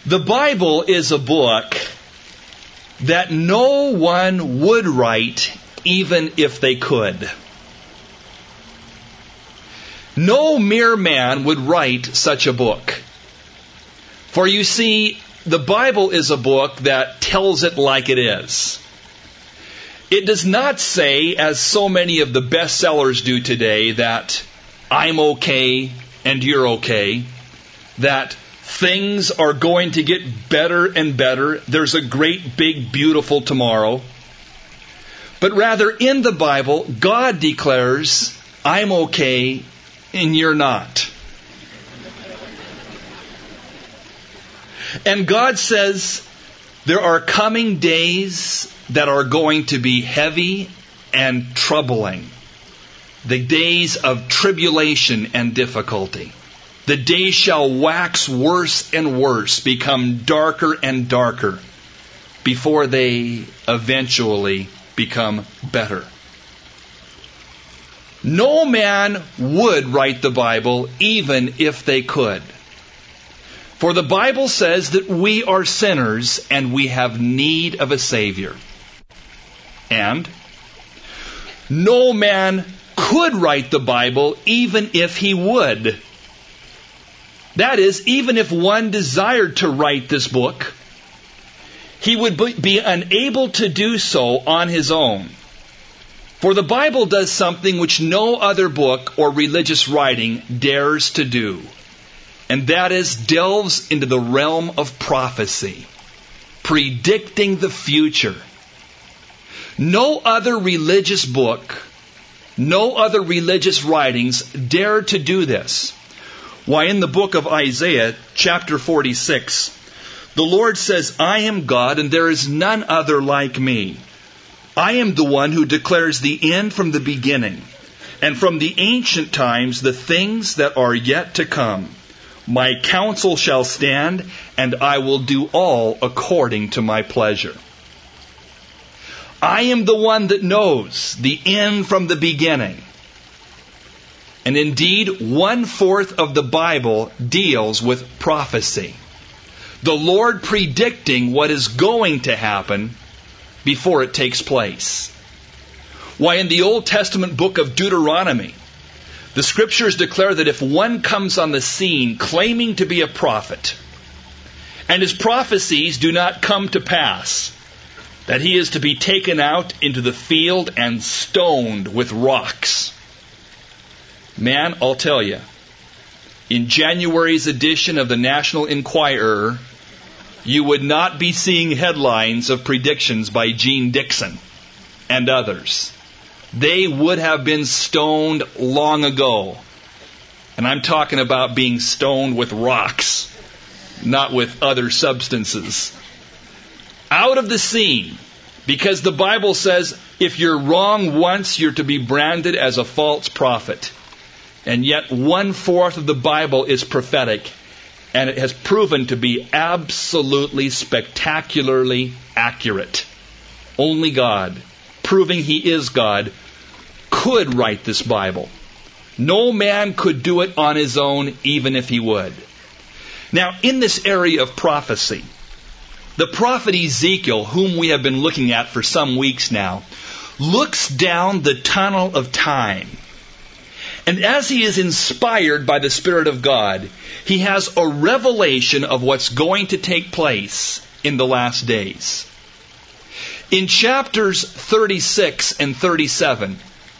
The Bible is a book that no one would write even if they could. No mere man would write such a book. For you see, the Bible is a book that tells it like it is. It does not say, as so many of the bestsellers do today, that I'm okay and you're okay, that things are going to get better and better, there's a great, big, beautiful tomorrow. But rather, in the Bible, God declares, I'm okay and you're not. And God says there are coming days that are going to be heavy and troubling. The days of tribulation and difficulty. The days shall wax worse and worse, become darker and darker, before they eventually become better. No man would write the Bible even if they could. For the Bible says that we are sinners and we have need of a Savior. And no man could write the Bible even if he would. That is, even if one desired to write this book, he would be unable to do so on his own. For the Bible does something which no other book or religious writing dares to do. And that is, delves into the realm of prophecy, predicting the future. No other religious book, no other religious writings dare to do this. Why, in the book of Isaiah, chapter 46, the Lord says, I am God and there is none other like me. I am the one who declares the end from the beginning, and from the ancient times the things that are yet to come. My counsel shall stand, and I will do all according to my pleasure. I am the one that knows the end from the beginning. And indeed, 1/4 of the Bible deals with prophecy. The Lord predicting what is going to happen before it takes place. Why, in the Old Testament book of Deuteronomy, the Scriptures declare that if one comes on the scene claiming to be a prophet, and his prophecies do not come to pass, that he is to be taken out into the field and stoned with rocks. Man, I'll tell you, in January's edition of the National Enquirer, you would not be seeing headlines of predictions by Gene Dixon and others. They would have been stoned long ago. And I'm talking about being stoned with rocks, not with other substances. Out of the scene, because the Bible says if you're wrong once, you're to be branded as a false prophet. And yet 1/4 of the Bible is prophetic, and it has proven to be absolutely spectacularly accurate. Only God, proving He is God, could write this Bible. No man could do it on his own, even if he would. Now, in this area of prophecy, the prophet Ezekiel, whom we have been looking at for some weeks now, looks down the tunnel of time. And as he is inspired by the Spirit of God, he has a revelation of what's going to take place in the last days. In chapters 36 and 37,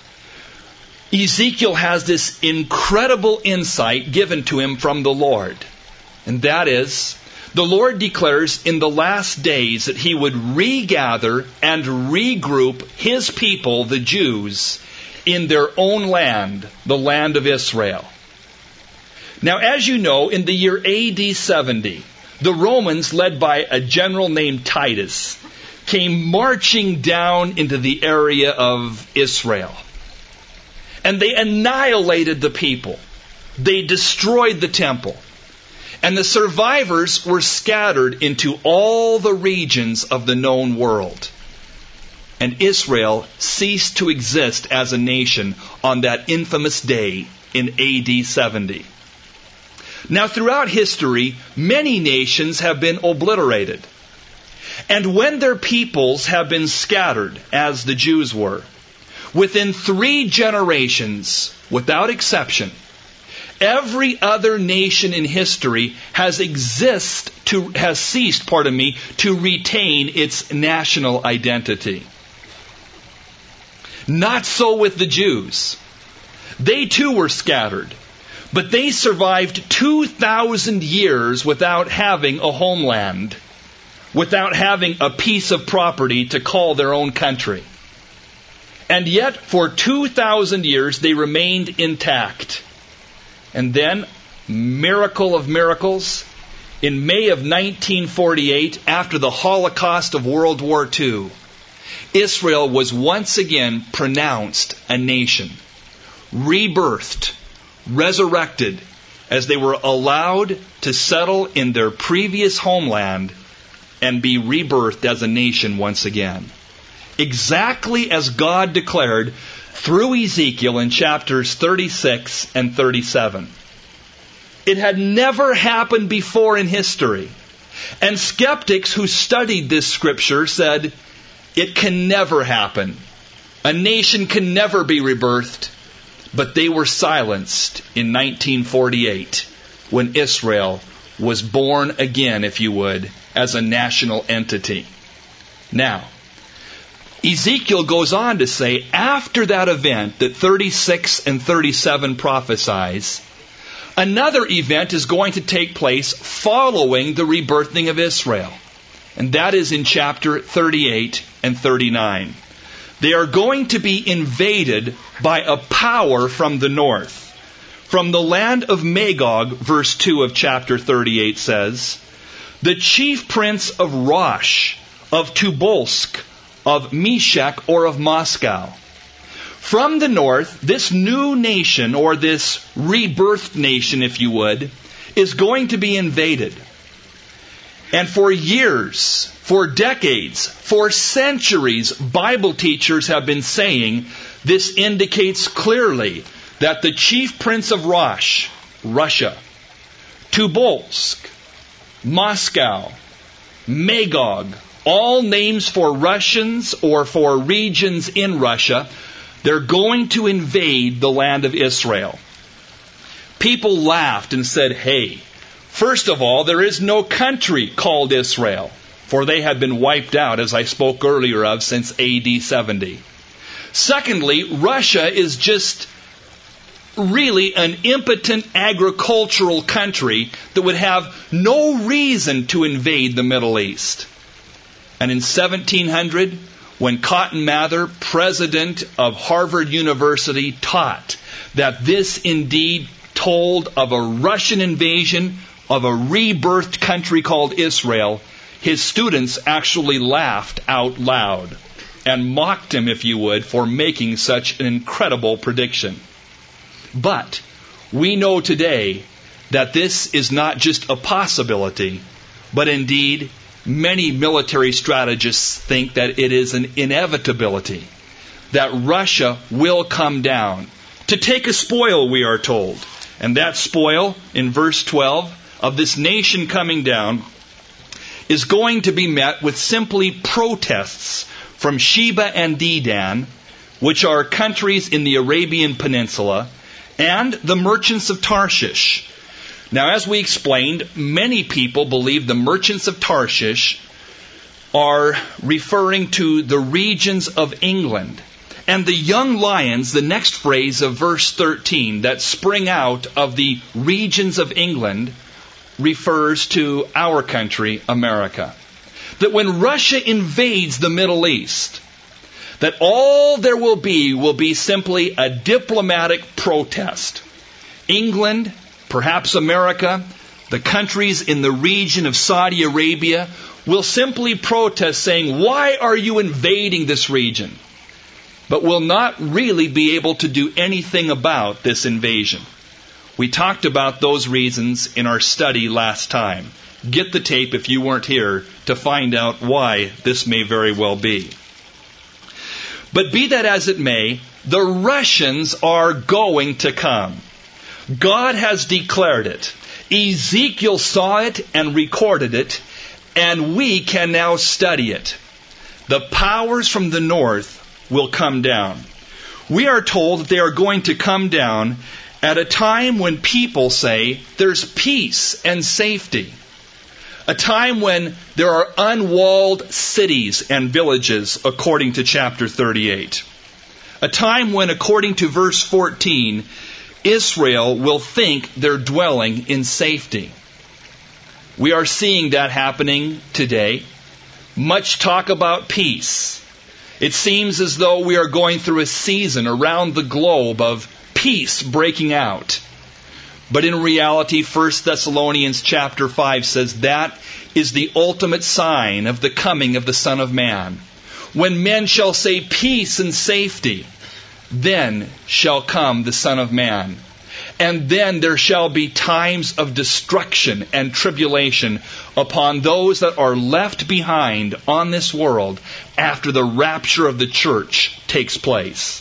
Ezekiel has this incredible insight given to him from the Lord. And that is, the Lord declares in the last days that He would regather and regroup His people, the Jews, in their own land, the land of Israel. Now, as you know, in the year AD 70, the Romans, led by a general named Titus, came marching down into the area of Israel. And they annihilated the people. They destroyed the temple. And the survivors were scattered into all the regions of the known world. And Israel ceased to exist as a nation on that infamous day in AD 70. Now, throughout history, many nations have been obliterated. And when their peoples have been scattered, as the Jews were, within 3 generations, without exception, every other nation in history has ceased to retain its national identity. Not so with the Jews. They too were scattered, but they survived 2,000 years without having a homeland, without having a piece of property to call their own country. And yet, for 2,000 years, they remained intact. And then, miracle of miracles, in May of 1948, after the Holocaust of World War II, Israel was once again pronounced a nation, rebirthed, resurrected, as they were allowed to settle in their previous homeland and be rebirthed as a nation once again. Exactly as God declared through Ezekiel in chapters 36 and 37. It had never happened before in history. And skeptics who studied this scripture said, it can never happen. A nation can never be rebirthed. But they were silenced in 1948 when Israel was born again, if you would, as a national entity. Now, Ezekiel goes on to say, after that event that 36 and 37 prophesies, another event is going to take place following the rebirthing of Israel. And that is in chapter 38 and 39. They are going to be invaded by a power from the north. From the land of Magog, verse 2 of chapter 38 says, the chief prince of Rosh, of Tobolsk, of Meshech, or of Moscow. From the north, this new nation, or this rebirthed nation, if you would, is going to be invaded. And for years, for decades, for centuries, Bible teachers have been saying this indicates clearly that the chief prince of Rosh, Russia, Tobolsk, Moscow, Magog, all names for Russians or for regions in Russia, they're going to invade the land of Israel. People laughed and said, hey, first of all, there is no country called Israel, for they had been wiped out, as I spoke earlier of, since AD 70. Secondly, Russia is just really an impotent agricultural country that would have no reason to invade the Middle East. And in 1700, when Cotton Mather, president of Harvard University, taught that this indeed told of a Russian invasion of a rebirthed country called Israel, his students actually laughed out loud and mocked him, if you would, for making such an incredible prediction. But we know today that this is not just a possibility, but indeed many military strategists think that it is an inevitability, that Russia will come down to take a spoil, we are told. And that spoil, in verse 12, of this nation coming down, is going to be met with simply protests from Sheba and Dedan, which are countries in the Arabian Peninsula, and the merchants of Tarshish. Now, as we explained, many people believe the merchants of Tarshish are referring to the regions of England. And the young lions, the next phrase of verse 13, that spring out of the regions of England, refers to our country, America. That when Russia invades the Middle East, that all there will be simply a diplomatic protest. England, perhaps America, the countries in the region of Saudi Arabia will simply protest saying, why are you invading this region? But will not really be able to do anything about this invasion. We talked about those reasons in our study last time. Get the tape if you weren't here to find out why this may very well be. But be that as it may, the Russians are going to come. God has declared it. Ezekiel saw it and recorded it, and we can now study it. The powers from the north will come down. We are told that they are going to come down at a time when people say there's peace and safety. A time when there are unwalled cities and villages, according to chapter 38. A time when, according to verse 14, Israel will think they're dwelling in safety. We are seeing that happening today. Much talk about peace. It seems as though we are going through a season around the globe of peace breaking out. But in reality, 1 Thessalonians chapter 5 says that is the ultimate sign of the coming of the Son of Man. When men shall say peace and safety, then shall come the Son of Man. And then there shall be times of destruction and tribulation upon those that are left behind on this world after the rapture of the church takes place.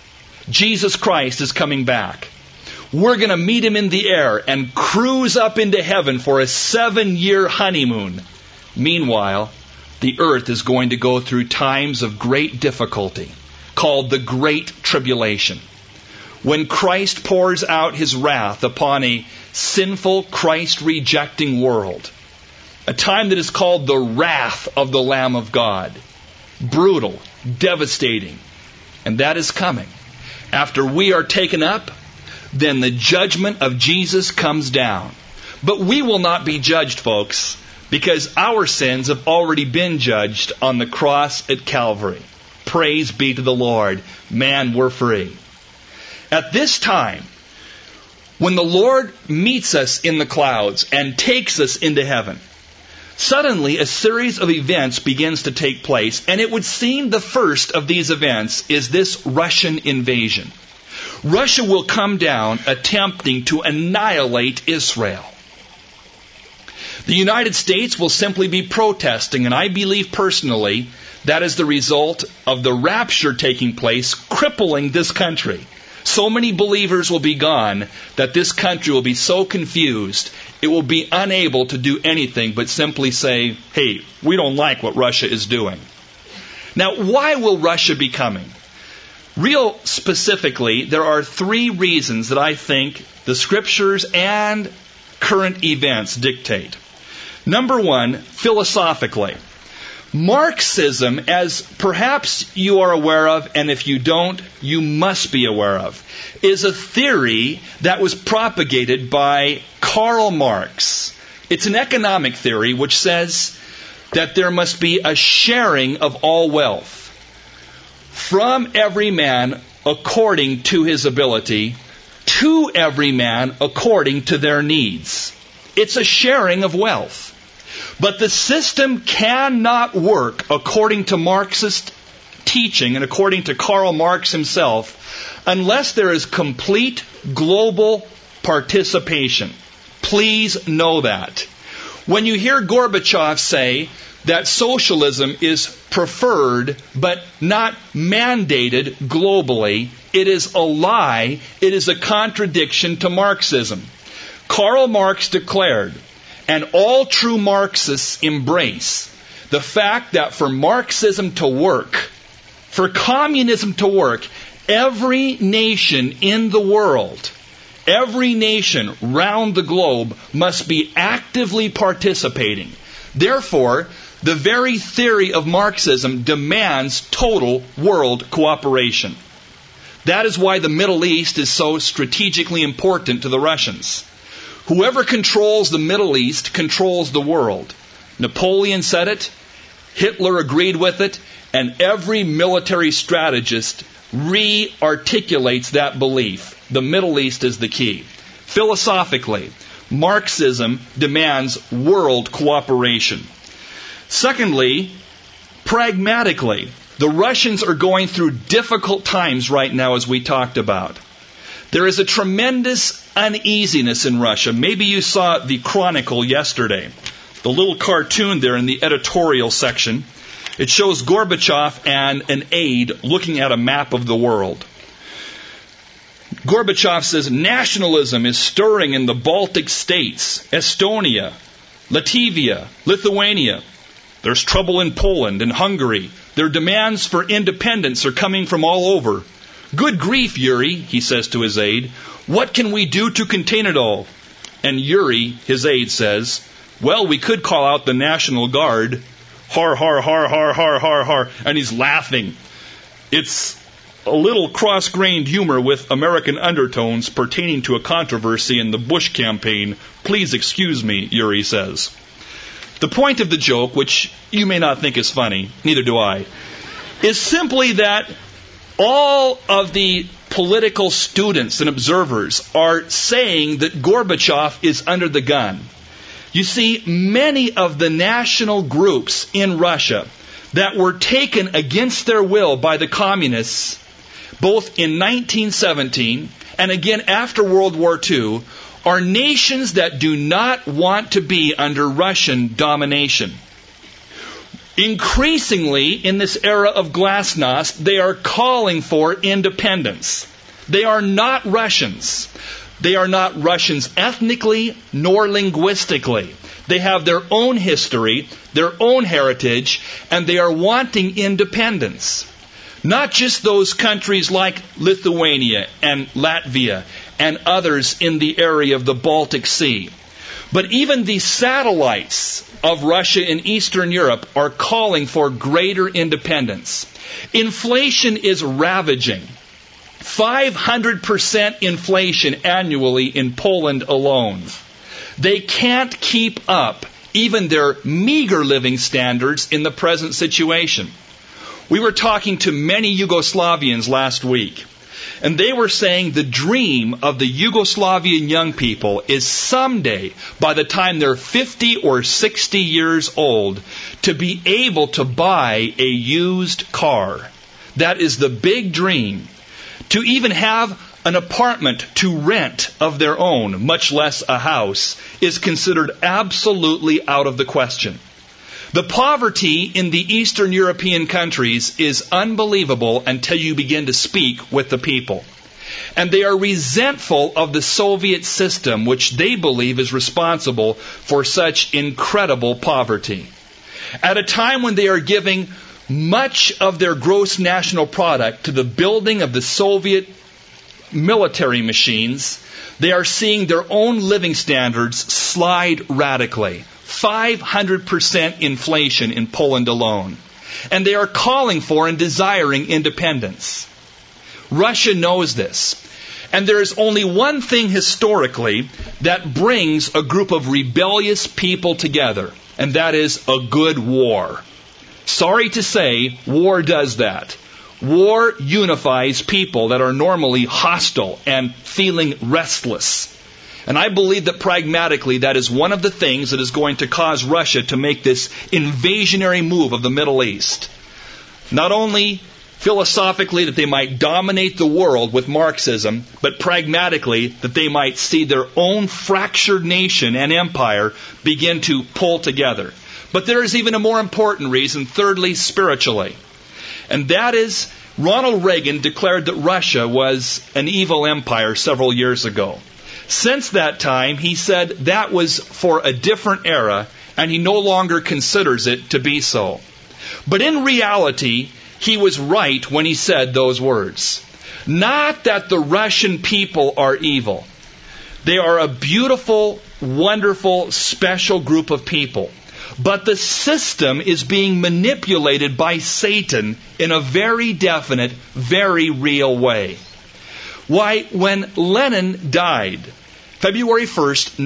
Jesus Christ is coming back. We're going to meet Him in the air and cruise up into heaven for a 7-year honeymoon. Meanwhile, the earth is going to go through times of great difficulty, called the Great Tribulation. When Christ pours out His wrath upon a sinful, Christ-rejecting world. A time that is called the wrath of the Lamb of God. Brutal, devastating. And that is coming. After we are taken up, then the judgment of Jesus comes down. But we will not be judged, folks, because our sins have already been judged on the cross at Calvary. Praise be to the Lord. Man, we're free. At this time, when the Lord meets us in the clouds and takes us into heaven, suddenly a series of events begins to take place, and it would seem the first of these events is this Russian invasion. Russia will come down attempting to annihilate Israel. The United States will simply be protesting, and I believe personally that is the result of the rapture taking place, crippling this country. So many believers will be gone that this country will be so confused, it will be unable to do anything but simply say, hey, we don't like what Russia is doing. Now, why will Russia be coming? Real specifically, there are 3 reasons that I think the Scriptures and current events dictate. Number 1, philosophically. Marxism, as perhaps you are aware of, and if you don't, you must be aware of, is a theory that was propagated by Karl Marx. It's an economic theory which says that there must be a sharing of all wealth from every man according to his ability, to every man according to their needs. It's a sharing of wealth. But the system cannot work according to Marxist teaching and according to Karl Marx himself unless there is complete global participation. Please know that. When you hear Gorbachev say that socialism is preferred but not mandated globally, it is a lie. It is a contradiction to Marxism. Karl Marx declared, and all true Marxists embrace, the fact that for Marxism to work, for communism to work, every nation in the world, every nation round the globe must be actively participating. Therefore, the very theory of Marxism demands total world cooperation. That is why the Middle East is so strategically important to the Russians. Whoever controls the Middle East controls the world. Napoleon said it, Hitler agreed with it, and every military strategist re-articulates that belief. The Middle East is the key. Philosophically, Marxism demands world cooperation. Secondly, pragmatically, the Russians are going through difficult times right now, as we talked about. There is a tremendous uneasiness in Russia. Maybe you saw the Chronicle yesterday. The little cartoon there in the editorial section. It shows Gorbachev and an aide looking at a map of the world. Gorbachev says nationalism is stirring in the Baltic states, Estonia, Latvia, Lithuania. There's trouble in Poland and Hungary. Their demands for independence are coming from all over. Good grief, Yuri, he says to his aide. What can we do to contain it all? And Yuri, his aide, says, well, we could call out the National Guard. Har, har, har, har, har, har, har. And he's laughing. It's a little cross-grained humor with American undertones pertaining to a controversy in the Bush campaign. Please excuse me, Yuri says. The point of the joke, which you may not think is funny, neither do I, is simply that all of the political students and observers are saying that Gorbachev is under the gun. You see, many of the national groups in Russia that were taken against their will by the communists, both in 1917 and again after World War II, are nations that do not want to be under Russian domination. Increasingly, in this era of glasnost, they are calling for independence. They are not Russians. They are not Russians ethnically nor linguistically. They have their own history, their own heritage, and they are wanting independence. Not just those countries like Lithuania and Latvia and others in the area of the Baltic Sea, but even the satellites of Russia in Eastern Europe are calling for greater independence. Inflation is ravaging. 500% inflation annually in Poland alone. They can't keep up even their meager living standards in the present situation. We were talking to many Yugoslavians last week, and they were saying the dream of the Yugoslavian young people is someday, by the time they're 50 or 60 years old, to be able to buy a used car. That is the big dream. To even have an apartment to rent of their own, much less a house, is considered absolutely out of the question. The poverty in the Eastern European countries is unbelievable until you begin to speak with the people. And they are resentful of the Soviet system, which they believe is responsible for such incredible poverty. At a time when they are giving much of their gross national product to the building of the Soviet military machines, they are seeing their own living standards slide radically. 500% inflation in Poland alone. And they are calling for and desiring independence. Russia knows this. And there is only one thing historically that brings a group of rebellious people together, and that is a good war. Sorry to say, war does that. War unifies people that are normally hostile and feeling restless. And I believe that pragmatically that is one of the things that is going to cause Russia to make this invasionary move of the Middle East. Not only philosophically that they might dominate the world with Marxism, but pragmatically that they might see their own fractured nation and empire begin to pull together. But there is even a more important reason, thirdly, spiritually. And that is, Ronald Reagan declared that Russia was an evil empire several years ago. Since that time, he said that was for a different era, and he no longer considers it to be so. But in reality, he was right when he said those words. Not that the Russian people are evil. They are a beautiful, wonderful, special group of people. But the system is being manipulated by Satan in a very definite, very real way. Why, when Lenin died, February 1st,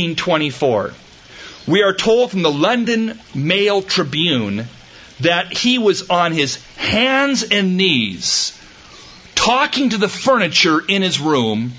1924, we are told from the London Mail Tribune that he was on his hands and knees, talking to the furniture in his room,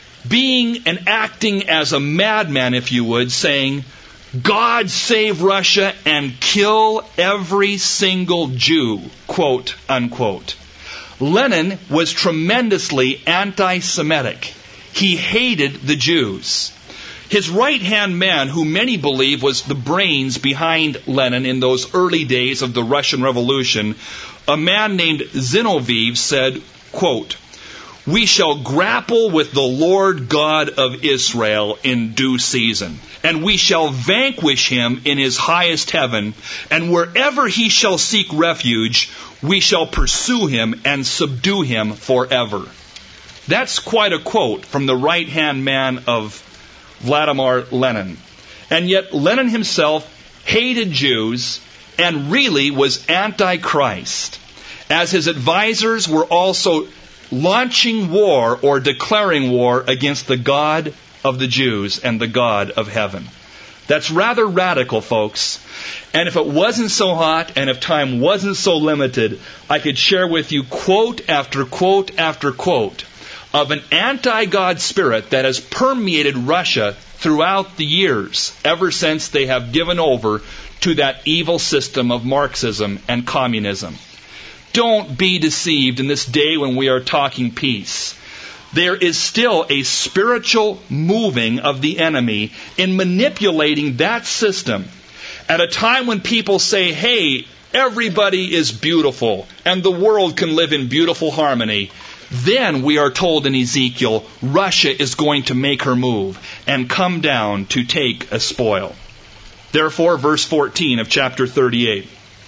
being and acting as a madman, if you would, saying, God save Russia and kill every single Jew, quote, unquote. Lenin was tremendously anti-Semitic. He hated the Jews. His right-hand man, who many believe was the brains behind Lenin in those early days of the Russian Revolution, a man named Zinoviev, said, quote, We shall grapple with the Lord God of Israel in due season, and we shall vanquish him in his highest heaven, and wherever he shall seek refuge, we shall pursue him and subdue him forever. That's quite a quote from the right-hand man of Vladimir Lenin. And yet Lenin himself hated Jews and really was anti-Christ, as his advisors were also launching war or declaring war against the God of the Jews and the God of heaven. That's rather radical, folks. And if it wasn't so hot and if time wasn't so limited, I could share with you quote after quote after quote of an anti-God spirit that has permeated Russia throughout the years, ever since they have given over to that evil system of Marxism and communism. Don't be deceived in this day when we are talking peace. There is still a spiritual moving of the enemy in manipulating that system at a time when people say, hey, everybody is beautiful and the world can live in beautiful harmony. Then we are told in Ezekiel, Russia is going to make her move and come down to take a spoil. Therefore, verse 14 of chapter 38,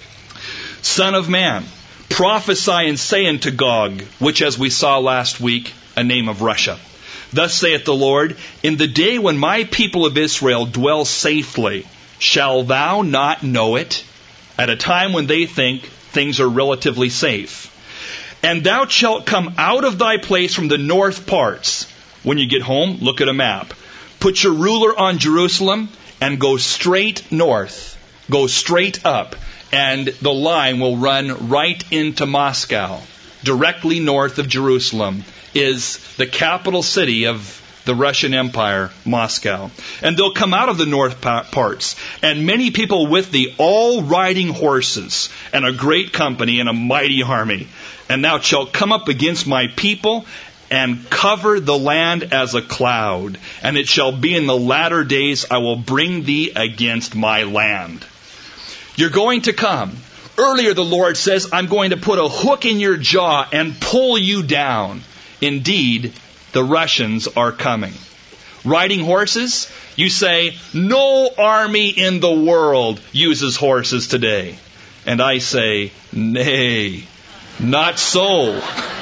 Son of man, prophesy and say unto Gog, which as we saw last week, a name of Russia. Thus saith the Lord, in the day when my people of Israel dwell safely, shall thou not know it? At a time when they think things are relatively safe. And thou shalt come out of thy place from the north parts. When you get home, look at a map. Put your ruler on Jerusalem and go straight north. Go straight up. And the line will run right into Moscow. Directly north of Jerusalem is the capital city of the Russian Empire, Moscow. And they'll come out of the north parts, and many people with thee, all riding horses, and a great company and a mighty army. And thou shalt come up against my people, and cover the land as a cloud. And it shall be in the latter days I will bring thee against my land. You're going to come. Earlier the Lord says, I'm going to put a hook in your jaw and pull you down. Indeed, the Russians are coming. Riding horses? You say, no army in the world uses horses today. And I say, nay, not so.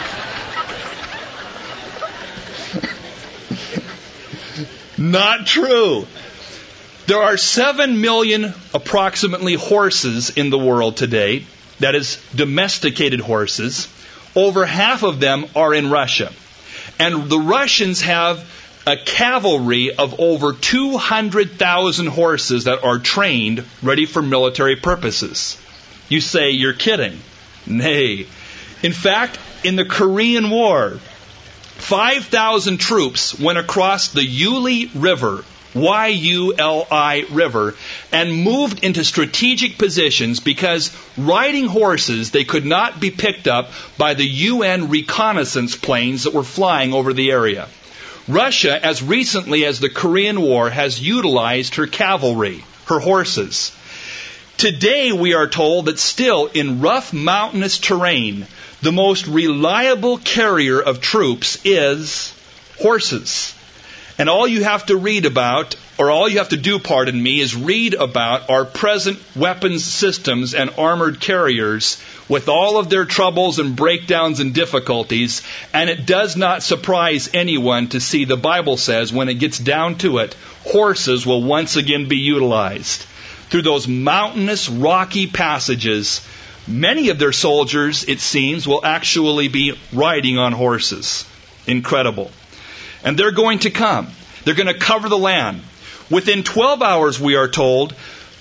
Not true. There are 7 million approximately horses in the world today, that is, domesticated horses. Over half of them are in Russia. And the Russians have a cavalry of over 200,000 horses that are trained, ready for military purposes. You say, you're kidding. Nay. In fact, in the Korean War, 5,000 troops went across the Yuli River, Y-U-L-I River, and moved into strategic positions because riding horses, they could not be picked up by the UN reconnaissance planes that were flying over the area. Russia, as recently as the Korean War, has utilized her cavalry, her horses. Today we are told that still in rough mountainous terrain, the most reliable carrier of troops is horses. And all you have to read about, or all you have to do, pardon me, is read about our present weapons systems and armored carriers with all of their troubles and breakdowns and difficulties. And it does not surprise anyone to see the Bible says when it gets down to it, horses will once again be utilized. Through those mountainous, rocky passages, many of their soldiers, it seems, will actually be riding on horses. Incredible. And they're going to come. They're going to cover the land. Within 12 hours, we are told,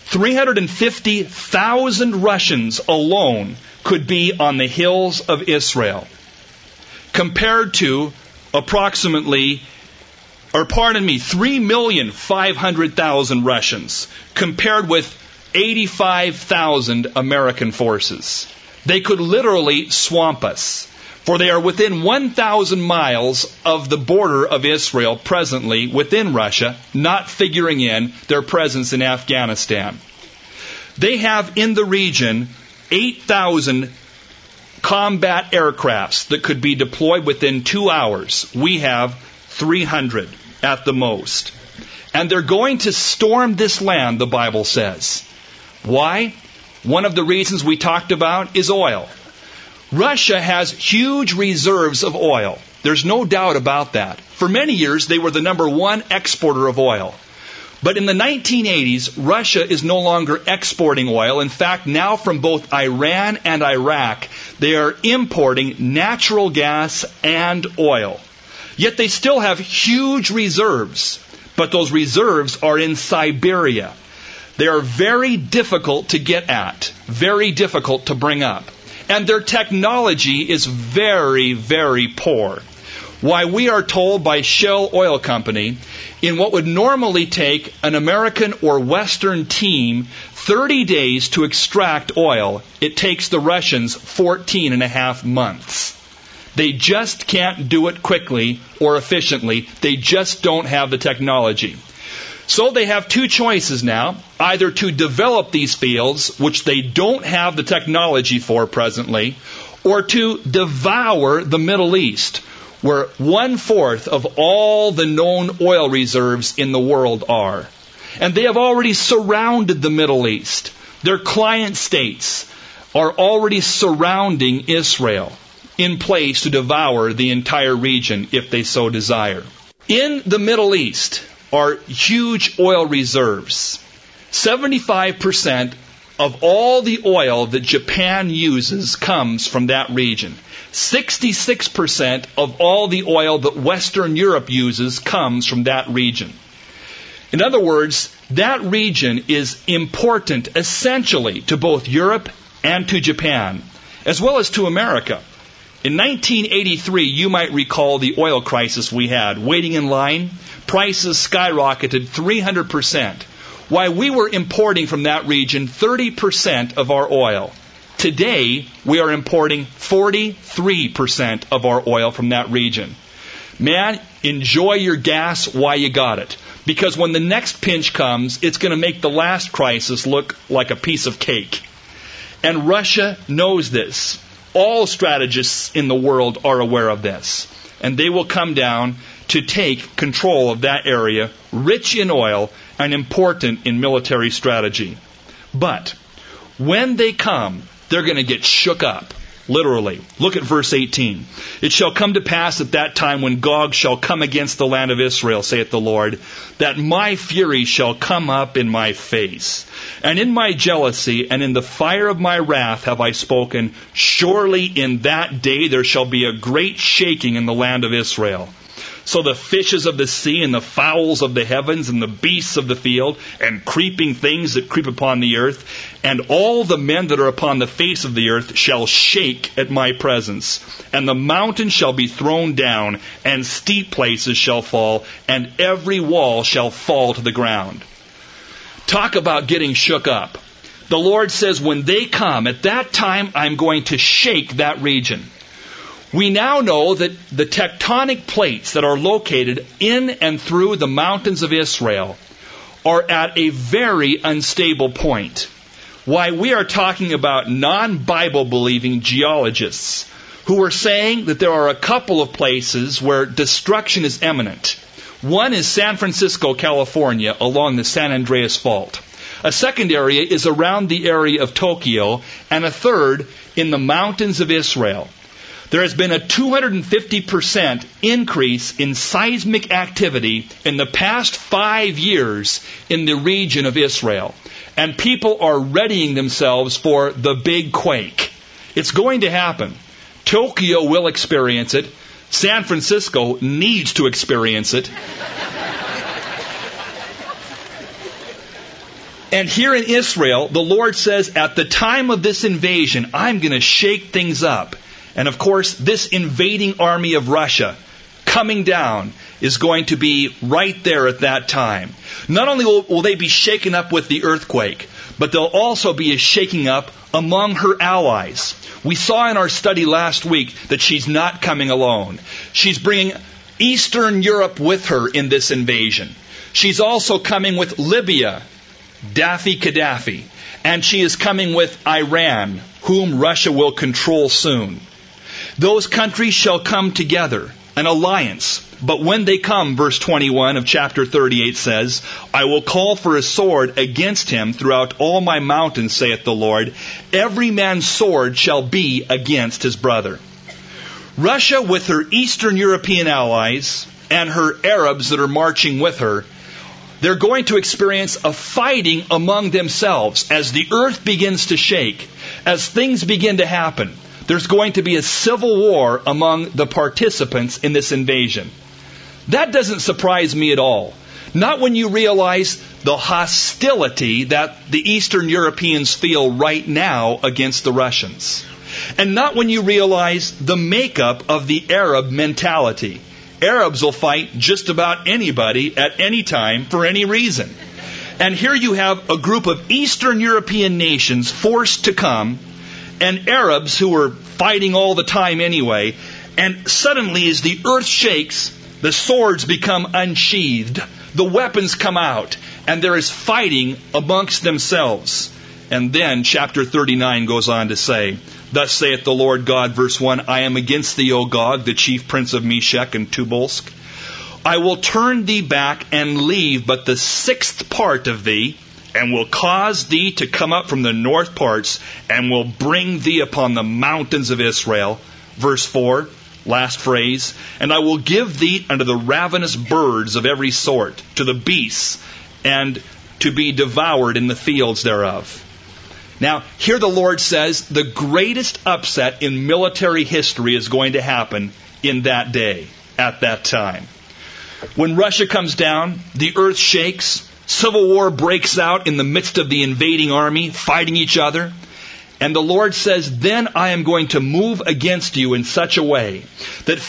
350,000 Russians alone could be on the hills of Israel. Compared to approximately, 3,500,000 Russians. Compared with 85,000 American forces. They could literally swamp us. For they are within 1,000 miles of the border of Israel presently within Russia, not figuring in their presence in Afghanistan. They have in the region 8,000 combat aircrafts that could be deployed within 2 hours. We have 300 at the most. And they're going to storm this land, the Bible says. Why? One of the reasons we talked about is oil. Russia has huge reserves of oil. There's no doubt about that. For many years, they were the number one exporter of oil. But in the 1980s, Russia is no longer exporting oil. In fact, now from both Iran and Iraq, they are importing natural gas and oil. Yet they still have huge reserves. But those reserves are in Siberia. They are very difficult to get at, very difficult to bring up. And their technology is very, very poor. Why, we are told by Shell Oil Company, in what would normally take an American or Western team 30 days to extract oil, it takes the Russians 14 and a half months. They just can't do it quickly or efficiently. They just don't have the technology. So they have two choices now, either to develop these fields, which they don't have the technology for presently, or to devour the Middle East, where 1/4 of all the known oil reserves in the world are. And they have already surrounded the Middle East. Their client states are already surrounding Israel in place to devour the entire region if they so desire. In the Middle East are huge oil reserves. 75% of all the oil that Japan uses comes from that region. 66% of all the oil that Western Europe uses comes from that region. In other words, that region is important essentially to both Europe and to Japan, as well as to America. In 1983, you might recall the oil crisis we had. Waiting in line, prices skyrocketed 300%. Why, we were importing from that region 30% of our oil. Today, we are importing 43% of our oil from that region. Man, enjoy your gas while you got it. Because when the next pinch comes, it's going to make the last crisis look like a piece of cake. And Russia knows this. All strategists in the world are aware of this. And they will come down to take control of that area, rich in oil and important in military strategy. But when they come, they're going to get shook up, literally. Look at verse 18. It shall come to pass at that time when Gog shall come against the land of Israel, saith the Lord, that my fury shall come up in my face. And in my jealousy and in the fire of my wrath have I spoken. Surely in that day there shall be a great shaking in the land of Israel. So the fishes of the sea and the fowls of the heavens and the beasts of the field and creeping things that creep upon the earth and all the men that are upon the face of the earth shall shake at my presence. And the mountains shall be thrown down and steep places shall fall and every wall shall fall to the ground. Talk about getting shook up. The Lord says when they come, at that time I'm going to shake that region. We now know that the tectonic plates that are located in and through the mountains of Israel are at a very unstable point. Why, we are talking about non-Bible believing geologists who are saying that there are a couple of places where destruction is imminent. One is San Francisco, California, along the San Andreas Fault. A second area is around the area of Tokyo, and a third in the mountains of Israel. There has been a 250% increase in seismic activity in the past 5 years in the region of Israel. And people are readying themselves for the big quake. It's going to happen. Tokyo will experience it. San Francisco needs to experience it. And here in Israel, the Lord says, at the time of this invasion, I'm going to shake things up. And of course, this invading army of Russia coming down is going to be right there at that time. Not only will they be shaken up with the earthquake, but they'll also be a shaking up among her allies. We saw in our study last week that she's not coming alone. She's bringing Eastern Europe with her in this invasion. She's also coming with Libya, Gaddafi, and she is coming with Iran, whom Russia will control soon. Those countries shall come together, an alliance. But when they come, verse 21 of chapter 38 says, I will call for a sword against him throughout all my mountains, saith the Lord. Every man's sword shall be against his brother. Russia, with her Eastern European allies and her Arabs that are marching with her, they're going to experience a fighting among themselves as the earth begins to shake, as things begin to happen. There's going to be a civil war among the participants in this invasion. That doesn't surprise me at all. Not when you realize the hostility that the Eastern Europeans feel right now against the Russians. And not when you realize the makeup of the Arab mentality. Arabs will fight just about anybody at any time for any reason. And here you have a group of Eastern European nations forced to come, and Arabs who are fighting all the time anyway, and suddenly as the earth shakes, the swords become unsheathed, the weapons come out, and there is fighting amongst themselves. And then chapter 39 goes on to say, Thus saith the Lord God, verse 1, I am against thee, O Gog, the chief prince of Meshech and Tubalsk. I will turn thee back and leave but the 6th part of thee, and will cause thee to come up from the north parts, and will bring thee upon the mountains of Israel. Verse 4, last phrase, and I will give thee unto the ravenous birds of every sort, to the beasts, and to be devoured in the fields thereof. Now, here the Lord says the greatest upset in military history is going to happen in that day, at that time. When Russia comes down, the earth shakes, civil war breaks out in the midst of the invading army, fighting each other. And the Lord says, then I am going to move against you in such a way that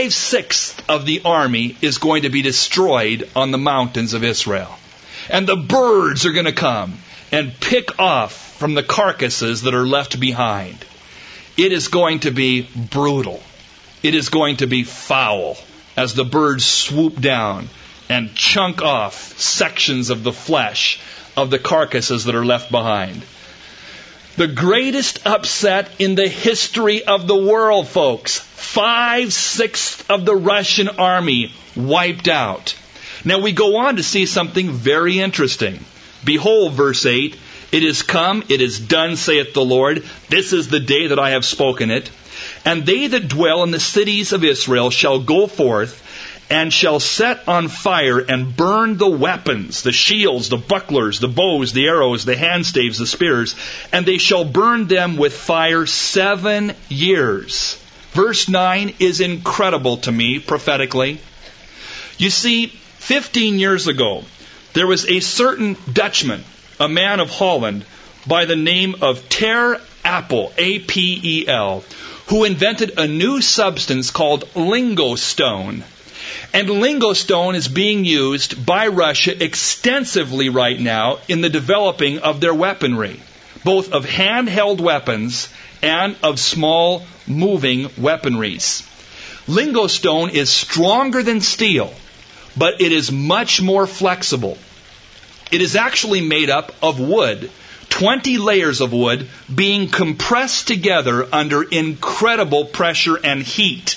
5/6 of the army is going to be destroyed on the mountains of Israel. And the birds are going to come and pick off from the carcasses that are left behind. It is going to be brutal. It is going to be foul as the birds swoop down and chunk off sections of the flesh of the carcasses that are left behind. The greatest upset in the history of the world, folks. 5/6 of the Russian army wiped out. Now we go on to see something very interesting. Behold, verse 8, it is come, it is done, saith the Lord. This is the day that I have spoken it. And they that dwell in the cities of Israel shall go forth, and shall set on fire and burn the weapons, the shields, the bucklers, the bows, the arrows, the handstaves, the spears, and they shall burn them with fire 7 years. Verse 9 is incredible to me prophetically. You see, 15 years ago, there was a certain Dutchman, a man of Holland, by the name of Ter Apel, A-P-E-L, who invented a new substance called lingostone. And lingostone is being used by Russia extensively right now in the developing of their weaponry, both of handheld weapons and of small moving weaponries. Lingostone is stronger than steel, but it is much more flexible. It is actually made up of wood, 20 layers of wood being compressed together under incredible pressure and heat.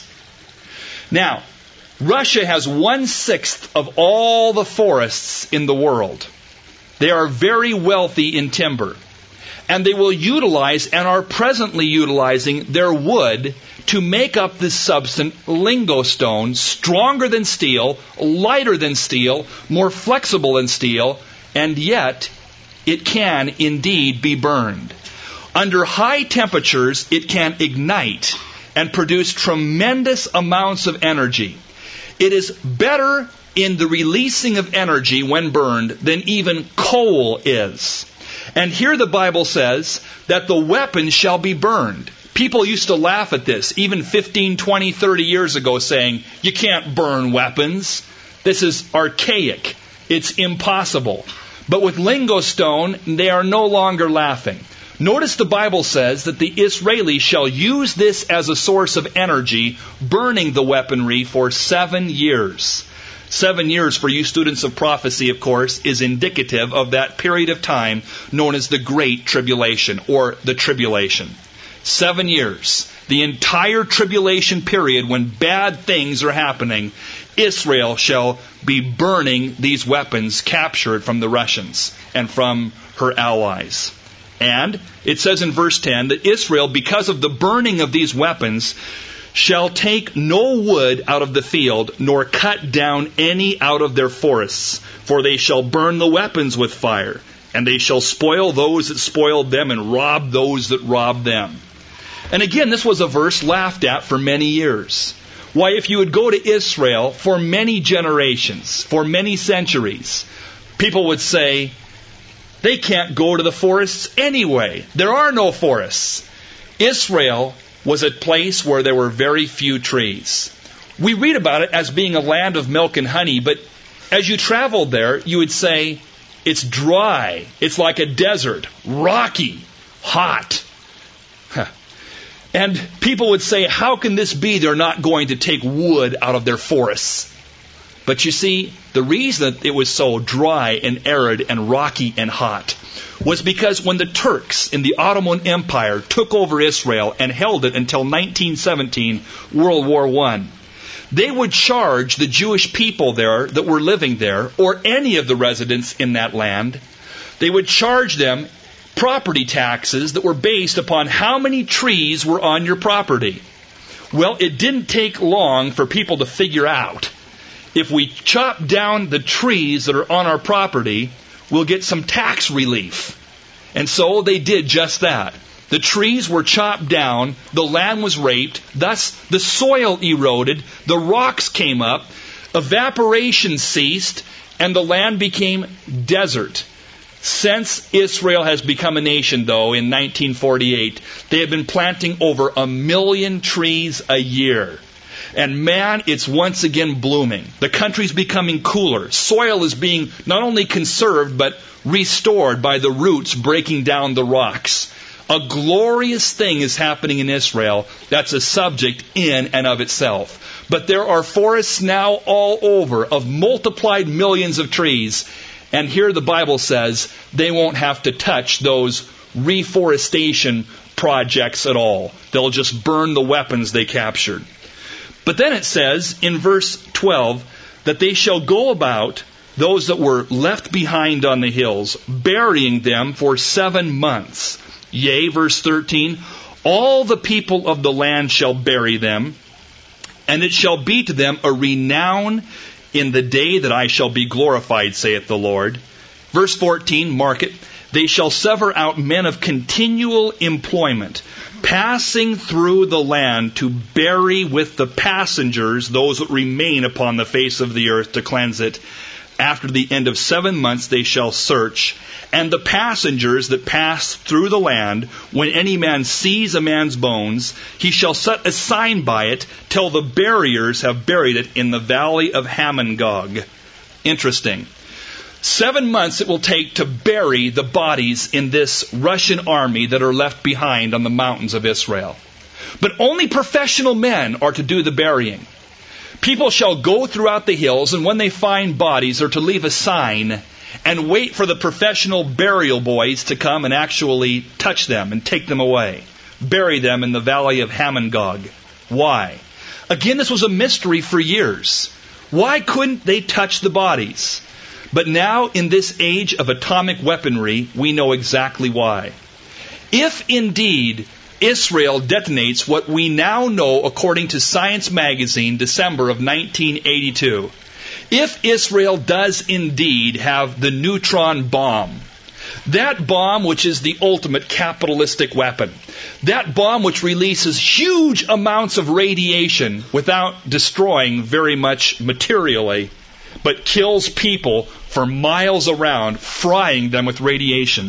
Now, Russia has 1/6 of all the forests in the world. They are very wealthy in timber. And they will utilize and are presently utilizing their wood to make up this substance, lingostone, stronger than steel, lighter than steel, more flexible than steel, and yet it can indeed be burned. Under high temperatures, it can ignite and produce tremendous amounts of energy. It is better in the releasing of energy when burned than even coal is. And here the Bible says that the weapon shall be burned. People used to laugh at this, even 15, 20, 30 years ago, saying, you can't burn weapons. This is archaic. It's impossible. But with lingostone, they are no longer laughing. Notice the Bible says that the Israelis shall use this as a source of energy, burning the weaponry for 7 years. 7 years for you students of prophecy, of course, is indicative of that period of time known as the Great Tribulation or the Tribulation. 7 years. The entire tribulation period when bad things are happening, Israel shall be burning these weapons captured from the Russians and from her allies. And it says in verse 10 that Israel, because of the burning of these weapons, shall take no wood out of the field, nor cut down any out of their forests. For they shall burn the weapons with fire, and they shall spoil those that spoiled them, and rob those that robbed them. And again, this was a verse laughed at for many years. Why, if you would go to Israel for many generations, for many centuries, people would say, they can't go to the forests anyway. There are no forests. Israel was a place where there were very few trees. We read about it as being a land of milk and honey, but as you traveled there, you would say, it's dry. It's like a desert, rocky, hot. And people would say, how can this be they're not going to take wood out of their forests? But you see, the reason that it was so dry and arid and rocky and hot was because when the Turks in the Ottoman Empire took over Israel and held it until 1917, World War I, they would charge the Jewish people there that were living there, or any of the residents in that land, they would charge them property taxes that were based upon how many trees were on your property. Well, it didn't take long for people to figure out, if we chop down the trees that are on our property, we'll get some tax relief. And so they did just that. The trees were chopped down, the land was raped, thus the soil eroded, the rocks came up, evaporation ceased, and the land became desert. Since Israel has become a nation, though, in 1948, they have been planting over 1 million trees a year. And man, it's once again blooming. The country's becoming cooler. Soil is being not only conserved, but restored by the roots breaking down the rocks. A glorious thing is happening in Israel that's a subject in and of itself. But there are forests now all over of multiplied millions of trees. And here the Bible says they won't have to touch those reforestation projects at all. They'll just burn the weapons they captured. But then it says in verse 12 that they shall go about, those that were left behind on the hills, burying them for 7 months. Yea, verse 13, all the people of the land shall bury them, and it shall be to them a renown in the day that I shall be glorified, saith the Lord. Verse 14, mark it, they shall sever out men of continual employment, passing through the land to bury with the passengers those that remain upon the face of the earth to cleanse it. After the end of 7 months they shall search, and the passengers that pass through the land, when any man sees a man's bones, he shall set a sign by it till the buriers have buried it in the valley of Hamon-Gog. Interesting. 7 months it will take to bury the bodies in this Russian army that are left behind on the mountains of Israel. But only professional men are to do the burying. People shall go throughout the hills, and when they find bodies, are to leave a sign and wait for the professional burial boys to come and actually touch them and take them away. Bury them in the valley of Hamon-Gog. Why? Again, this was a mystery for years. Why couldn't they touch the bodies? But now, in this age of atomic weaponry, we know exactly why. If indeed Israel detonates what we now know according to Science Magazine, December of 1982, if Israel does indeed have the neutron bomb, that bomb which is the ultimate capitalistic weapon, that bomb which releases huge amounts of radiation without destroying very much materially, but kills people for miles around, frying them with radiation,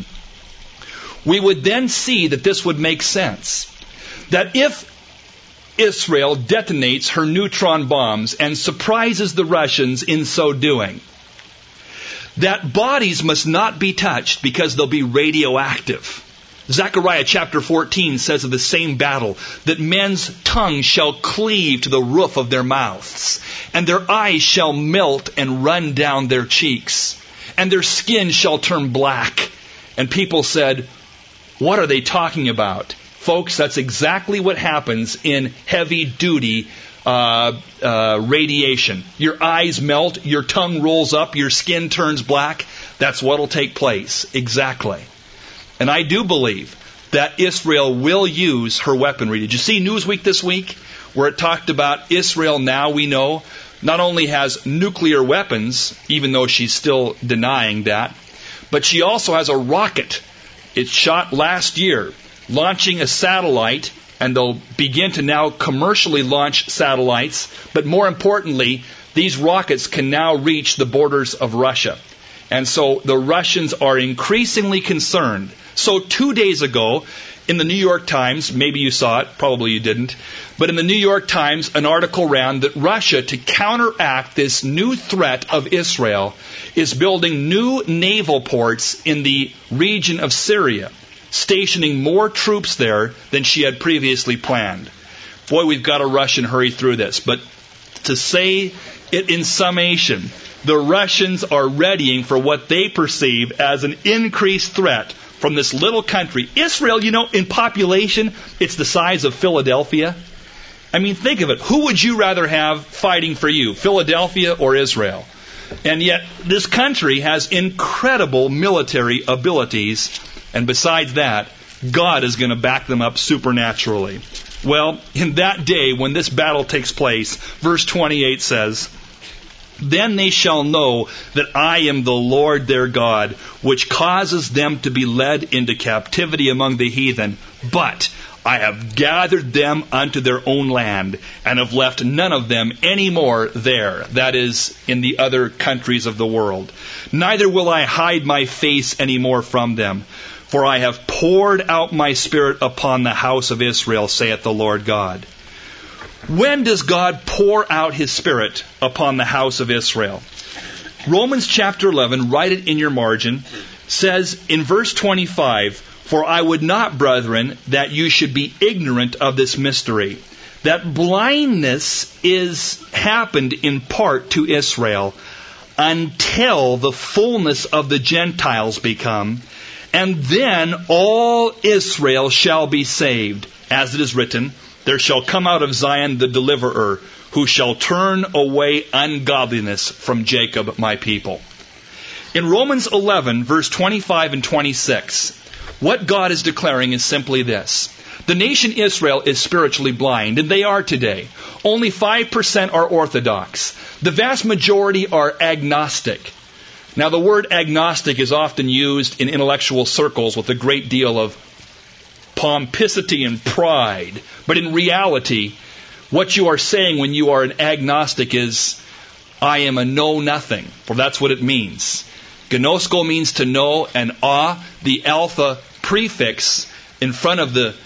we would then see that this would make sense. That if Israel detonates her neutron bombs and surprises the Russians in so doing, that bodies must not be touched because they'll be radioactive. Zechariah chapter 14 says of the same battle that men's tongues shall cleave to the roof of their mouths, and their eyes shall melt and run down their cheeks, and their skin shall turn black. And people said, what are they talking about? Folks, that's exactly what happens in heavy-duty radiation. Your eyes melt, your tongue rolls up, your skin turns black. That's what will take place. Exactly. And I do believe that Israel will use her weaponry. Did you see Newsweek this week, where it talked about Israel now, we know, not only has nuclear weapons, even though she's still denying that, but she also has a rocket. It shot last year, launching a satellite, and they'll begin to now commercially launch satellites. But more importantly, these rockets can now reach the borders of Russia. And so the Russians are increasingly concerned. So 2 days ago, in the New York Times, maybe you saw it, probably you didn't, but in the New York Times, an article ran that Russia, to counteract this new threat of Israel, is building new naval ports in the region of Syria, stationing more troops there than she had previously planned. Boy, we've got to rush and hurry through this. But to say it in summation, the Russians are readying for what they perceive as an increased threat from this little country. Israel, in population, it's the size of Philadelphia. I mean, think of it. Who would you rather have fighting for you, Philadelphia or Israel? And yet, this country has incredible military abilities, and besides that, God is going to back them up supernaturally. Well, in that day, when this battle takes place, verse 28 says, "Then they shall know that I am the Lord their God, which causes them to be led into captivity among the heathen. But I have gathered them unto their own land, and have left none of them any more there," that is, in the other countries of the world. "Neither will I hide my face any more from them. For I have poured out my Spirit upon the house of Israel, saith the Lord God." When does God pour out His Spirit upon the house of Israel? Romans chapter 11, write it in your margin, says in verse 25, "For I would not, brethren, that you should be ignorant of this mystery, that blindness is happened in part to Israel, until the fullness of the Gentiles be come, and then all Israel shall be saved. As it is written, there shall come out of Zion the deliverer, who shall turn away ungodliness from Jacob my people." In Romans 11, verse 25 and 26, what God is declaring is simply this. The nation Israel is spiritually blind, and they are today. Only 5% are Orthodox. The vast majority are agnostic. Now, the word agnostic is often used in intellectual circles with a great deal of pomposity and pride. But in reality, what you are saying when you are an agnostic is, I am a know-nothing. For that's what it means. Gnosko means to know, and the alpha prefix in front of the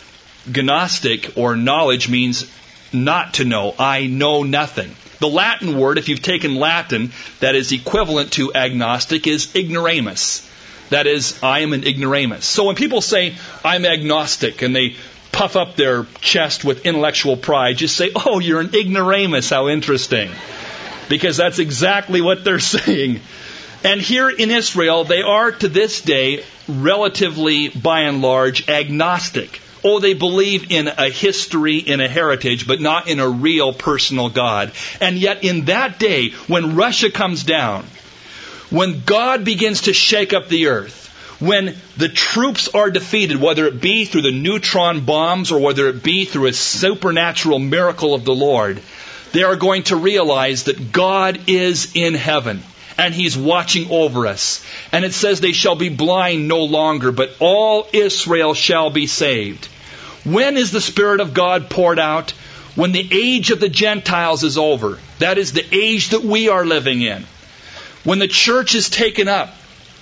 gnostic or knowledge means not to know. I know nothing. The Latin word, if you've taken Latin, that is equivalent to agnostic, is ignoramus. That is, I am an ignoramus. So when people say, I'm agnostic, and they puff up their chest with intellectual pride, just say, oh, you're an ignoramus, how interesting. Because that's exactly what they're saying. And here in Israel, they are to this day relatively, by and large, agnostic. Oh, they believe in a history, in a heritage, but not in a real personal God. And yet in that day, when Russia comes down, when God begins to shake up the earth, when the troops are defeated, whether it be through the neutron bombs or whether it be through a supernatural miracle of the Lord, they are going to realize that God is in heaven. And He's watching over us. And it says they shall be blind no longer, but all Israel shall be saved. When is the Spirit of God poured out? When the age of the Gentiles is over. That is the age that we are living in. When the church is taken up,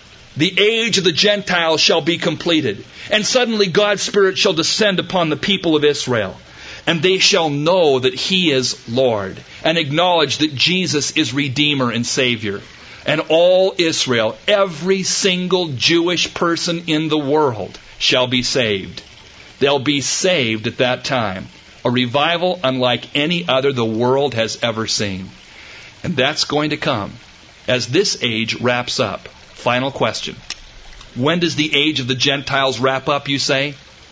the age of the Gentiles shall be completed. And suddenly God's Spirit shall descend upon the people of Israel. And they shall know that He is Lord. And acknowledge that Jesus is Redeemer and Savior. And all Israel, every single Jewish person in the world, shall be saved. They'll be saved at that time. A revival unlike any other the world has ever seen. And that's going to come as this age wraps up. Final question. When does the age of the Gentiles wrap up, you say?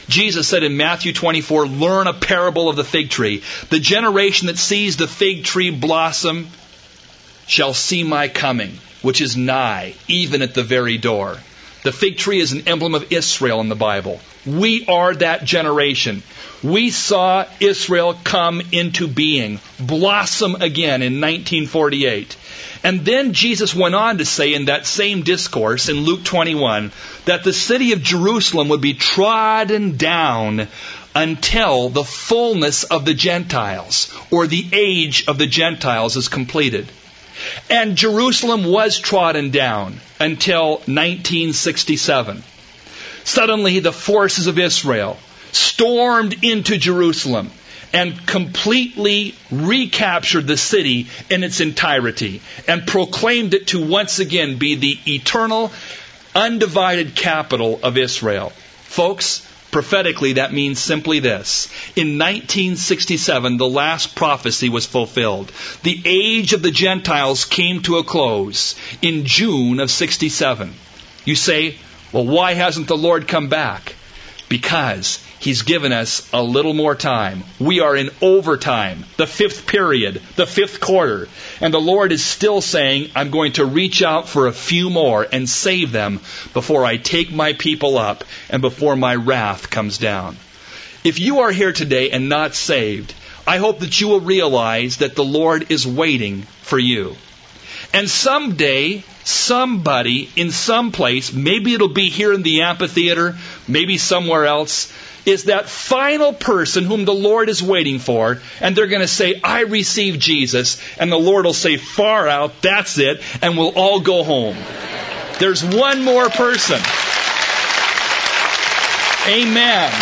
Jesus said in Matthew 24, learn a parable of the fig tree. The generation that sees the fig tree blossom shall see my coming, which is nigh, even at the very door. The fig tree is an emblem of Israel in the Bible. We are that generation. We saw Israel come into being, blossom again in 1948. And then Jesus went on to say in that same discourse in Luke 21 that the city of Jerusalem would be trodden down until the fullness of the Gentiles, or the age of the Gentiles, is completed. And Jerusalem was trodden down until 1967. Suddenly the forces of Israel stormed into Jerusalem and completely recaptured the city in its entirety and proclaimed it to once again be the eternal, undivided capital of Israel. Folks, prophetically, that means simply this. In 1967, the last prophecy was fulfilled. The age of the Gentiles came to a close in June of 67. You say, well, why hasn't the Lord come back? Because He's given us a little more time. We are in overtime, the fifth period, the fifth quarter. And the Lord is still saying, I'm going to reach out for a few more and save them before I take my people up and before my wrath comes down. If you are here today and not saved, I hope that you will realize that the Lord is waiting for you. And someday, somebody in some place, maybe it'll be here in the amphitheater, maybe somewhere else, is that final person whom the Lord is waiting for, and they're going to say, I received Jesus, and the Lord will say, far out, that's it, and we'll all go home. There's one more person. Amen.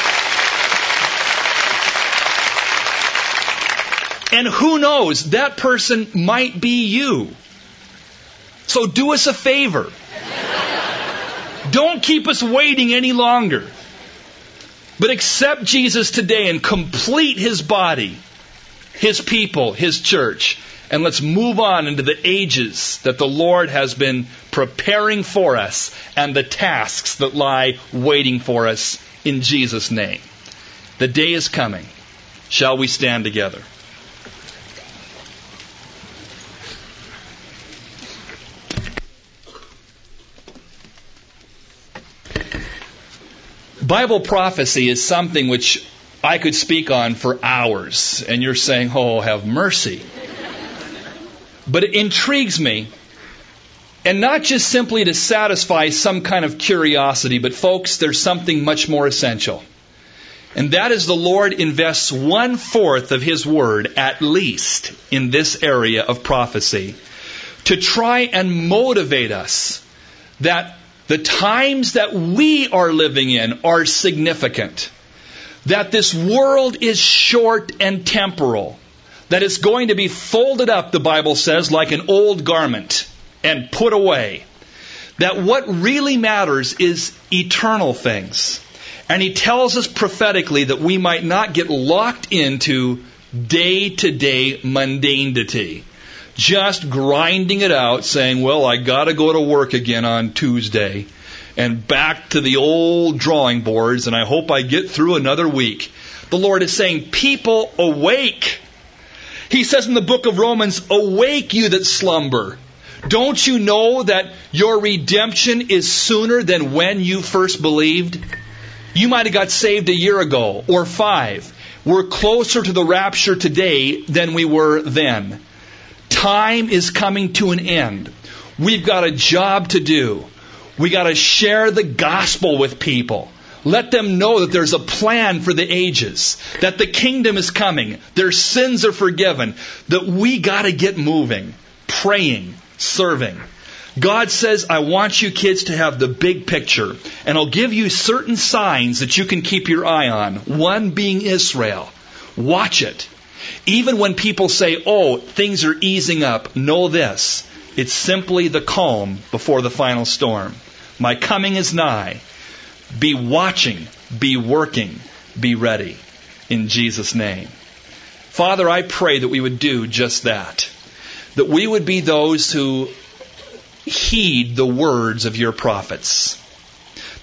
And who knows, that person might be you. So do us a favor. Don't keep us waiting any longer. But accept Jesus today and complete His body, His people, His church. And let's move on into the ages that the Lord has been preparing for us and the tasks that lie waiting for us in Jesus' name. The day is coming. Shall we stand together? Bible prophecy is something which I could speak on for hours, and you're saying, oh, have mercy. But it intrigues me, and not just simply to satisfy some kind of curiosity, but folks, there's something much more essential. And that is the Lord invests 1/4 of His Word, at least, in this area of prophecy, to try and motivate us that the times that we are living in are significant. That this world is short and temporal. That it's going to be folded up, the Bible says, like an old garment and put away. That what really matters is eternal things. And He tells us prophetically that we might not get locked into day-to-day mundanity. Just grinding it out, saying, well, I got to go to work again on Tuesday and back to the old drawing boards, and I hope I get through another week. The Lord is saying, people, awake. He says in the book of Romans, awake you that slumber. Don't you know that your redemption is sooner than when you first believed? You might have got saved a year ago or 5. We're closer to the rapture today than we were then. Time is coming to an end. We've got a job to do. We got to share the gospel with people. Let them know that there's a plan for the ages, that the kingdom is coming, their sins are forgiven, that we got to get moving, praying, serving. God says, I want you kids to have the big picture, and I'll give you certain signs that you can keep your eye on. One being Israel. Watch it. Even when people say, oh, things are easing up, know this. It's simply the calm before the final storm. My coming is nigh. Be watching, be working, be ready. In Jesus' name. Father, I pray that we would do just that. That we would be those who heed the words of your prophets.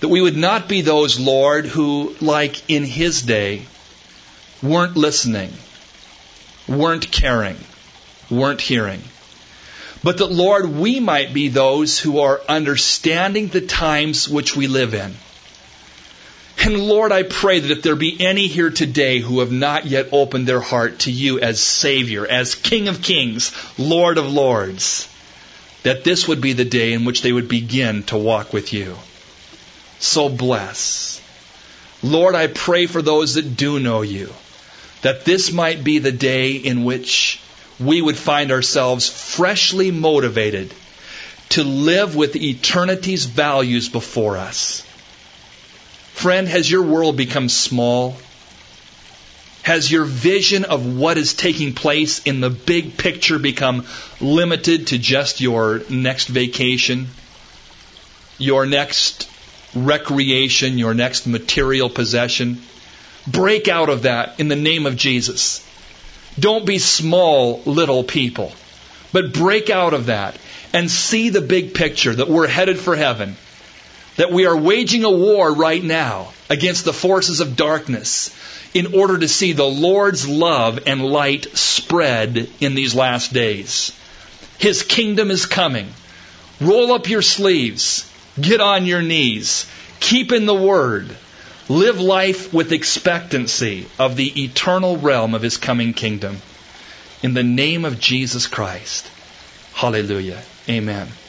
That we would not be those, Lord, who, like in His day, weren't listening, weren't caring, weren't hearing. But that, Lord, we might be those who are understanding the times which we live in. And Lord, I pray that if there be any here today who have not yet opened their heart to You as Savior, as King of Kings, Lord of Lords, that this would be the day in which they would begin to walk with You. So bless. Lord, I pray for those that do know You, that this might be the day in which we would find ourselves freshly motivated to live with eternity's values before us. Friend, has your world become small? Has your vision of what is taking place in the big picture become limited to just your next vacation, your next recreation, your next material possession? Break out of that in the name of Jesus. Don't be small, little people, but break out of that and see the big picture that we're headed for heaven, that we are waging a war right now against the forces of darkness in order to see the Lord's love and light spread in these last days. His kingdom is coming. Roll up your sleeves. Get on your knees. Keep in the Word. Live life with expectancy of the eternal realm of His coming kingdom. In the name of Jesus Christ. Hallelujah. Amen.